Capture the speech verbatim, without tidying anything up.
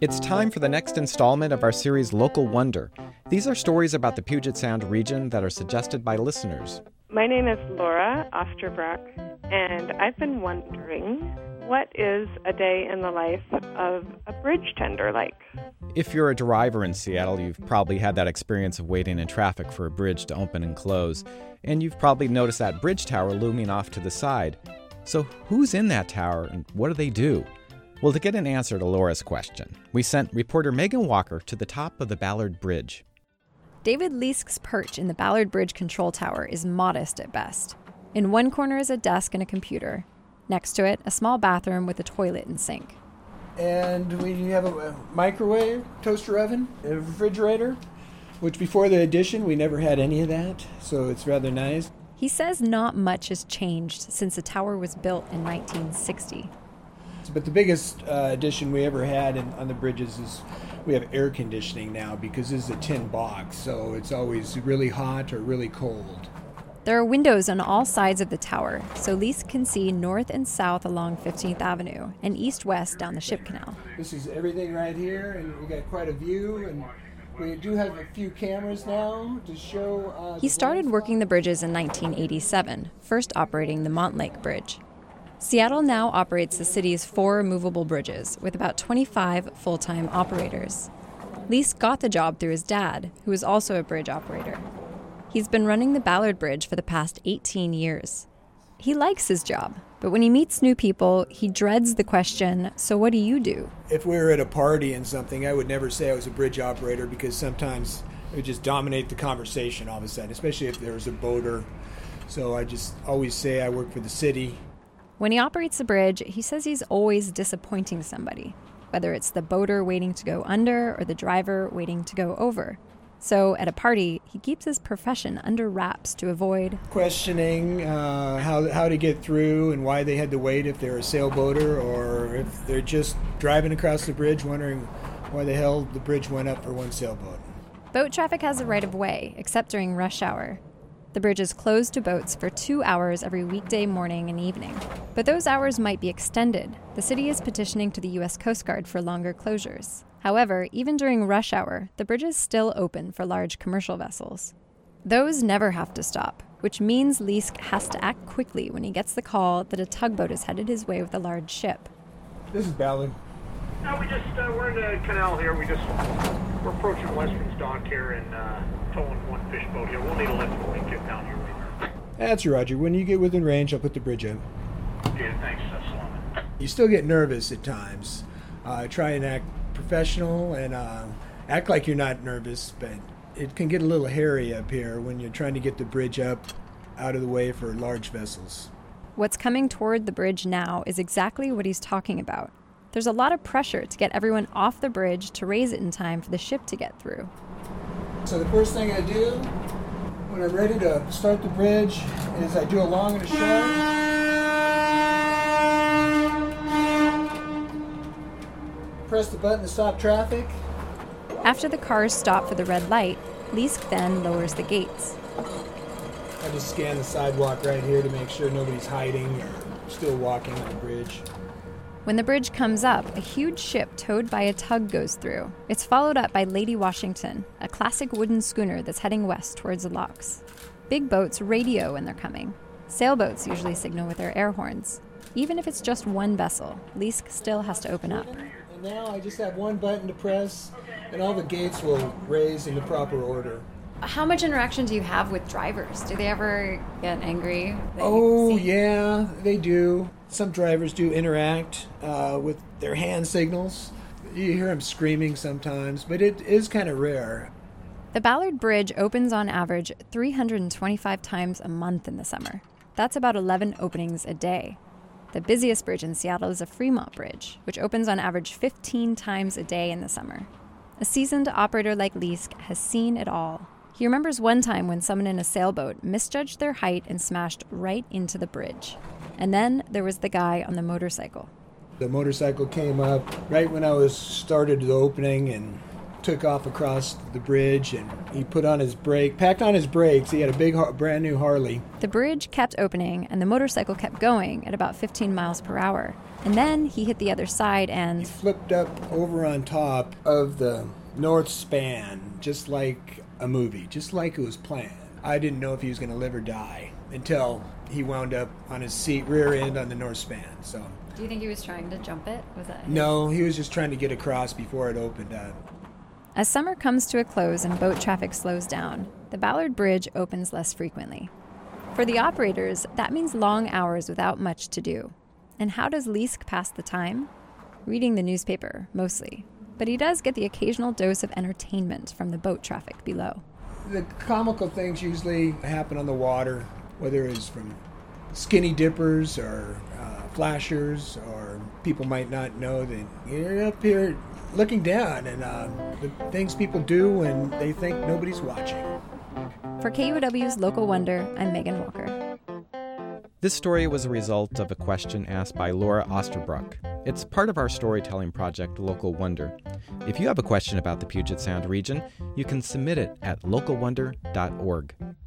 It's time for the next installment of our series Local Wonder. These are stories about the Puget Sound region that are suggested by listeners. My name is Laura Osterbrock, and I've been wondering, what is a day in the life of a bridge tender like? If you're a driver in Seattle, you've probably had that experience of waiting in traffic for a bridge to open and close, and you've probably noticed that bridge tower looming off to the side. So who's in that tower and what do they do? Well, to get an answer to Laura's question, we sent reporter Megan Walker to the top of the Ballard Bridge. David Leask's perch in the Ballard Bridge control tower is modest at best. In one corner is a desk and a computer. Next to it, a small bathroom with a toilet and sink. And we have a microwave, toaster oven, a refrigerator, which before the addition, we never had any of that, so it's rather nice. He says not much has changed since the tower was built in nineteen sixty. But the biggest uh, addition we ever had in, on the bridges is we have air conditioning now because this is a tin box, so it's always really hot or really cold. There are windows on all sides of the tower, so Leask can see north and south along fifteenth Avenue and east-west down the Ship Canal. This is everything right here, and we got quite a view, and we do have a few cameras now to show... Uh, he started working the bridges in nineteen eighty-seven, first operating the Montlake Bridge. Seattle now operates the city's four movable bridges, with about twenty-five full-time operators. Leask got the job through his dad, who is also a bridge operator. He's been running the Ballard Bridge for the past eighteen years. He likes his job, but when he meets new people, he dreads the question, so what do you do? If we were at a party and something, I would never say I was a bridge operator because sometimes it would just dominate the conversation all of a sudden, especially if there was a boater. So I just always say I work for the city. When he operates the bridge, he says he's always disappointing somebody, whether it's the boater waiting to go under or the driver waiting to go over. So at a party, he keeps his profession under wraps to avoid questioning uh, how how to get through and why they had to wait if they're a sailboater or if they're just driving across the bridge wondering why the hell the bridge went up for one sailboat. Boat traffic has a right of way, except during rush hour. The bridge is closed to boats for two hours every weekday morning and evening. But those hours might be extended. The city is petitioning to the U S Coast Guard for longer closures. However, even during rush hour, the bridge is still open for large commercial vessels. Those never have to stop, which means Leask has to act quickly when he gets the call that a tugboat is headed his way with a large ship. This is Ballard. No, we just, uh, we're in the canal here. We just, we're approaching Western's dock here and uh, towing one fish boat here. We'll need a lift when we get down here later. That's Roger. When you get within range, I'll put the bridge up. Okay, thanks, uh, Solomon. You still get nervous at times. Uh, try and act professional and uh, act like you're not nervous, but it can get a little hairy up here when you're trying to get the bridge up out of the way for large vessels. What's coming toward the bridge now is exactly what he's talking about. There's a lot of pressure to get everyone off the bridge to raise it in time for the ship to get through. So the first thing I do when I'm ready to start the bridge is I do a long and a short. Press the button to stop traffic. After the cars stop for the red light, Leask then lowers the gates. I just scan the sidewalk right here to make sure nobody's hiding or still walking on the bridge. When the bridge comes up, a huge ship towed by a tug goes through. It's followed up by Lady Washington, a classic wooden schooner that's heading west towards the locks. Big boats radio when they're coming. Sailboats usually signal with their air horns. Even if it's just one vessel, Leask still has to open up. And now I just have one button to press, and all the gates will raise in the proper order. How much interaction do you have with drivers? Do they ever get angry? Oh, yeah, they do. Some drivers do interact uh, with their hand signals. You hear them screaming sometimes, but it is kind of rare. The Ballard Bridge opens on average three hundred twenty-five times a month in the summer. That's about eleven openings a day. The busiest bridge in Seattle is the Fremont Bridge, which opens on average fifteen times a day in the summer. A seasoned operator like Leask has seen it all. He remembers one time when someone in a sailboat misjudged their height and smashed right into the bridge. And then there was the guy on the motorcycle. The motorcycle came up right when I was started the opening and took off across the bridge, and he put on his brake, packed on his brakes. He had a big, brand new Harley. The bridge kept opening, and the motorcycle kept going at about fifteen miles per hour. And then he hit the other side He and... flipped up over on top of the north span, just like a movie, just like it was planned. I didn't know if he was going to live or die until he wound up on his seat, rear end on the north span. So, Do you think he was trying to jump it? Was that his... No, he was just trying to get across before it opened up. As summer comes to a close and boat traffic slows down, the Ballard Bridge opens less frequently. For the operators, that means long hours without much to do. And how does Leask pass the time? Reading the newspaper, mostly. But he does get the occasional dose of entertainment from the boat traffic below. The comical things usually happen on the water, whether it's from skinny dippers or uh, flashers, or people might not know that you're up here looking down, and uh, the things people do when they think nobody's watching. For K U O W's Local Wonder, I'm Megan Walker. This story was a result of a question asked by Laura Osterbrook. It's part of our storytelling project, Local Wonder. If you have a question about the Puget Sound region, you can submit it at local wonder dot org.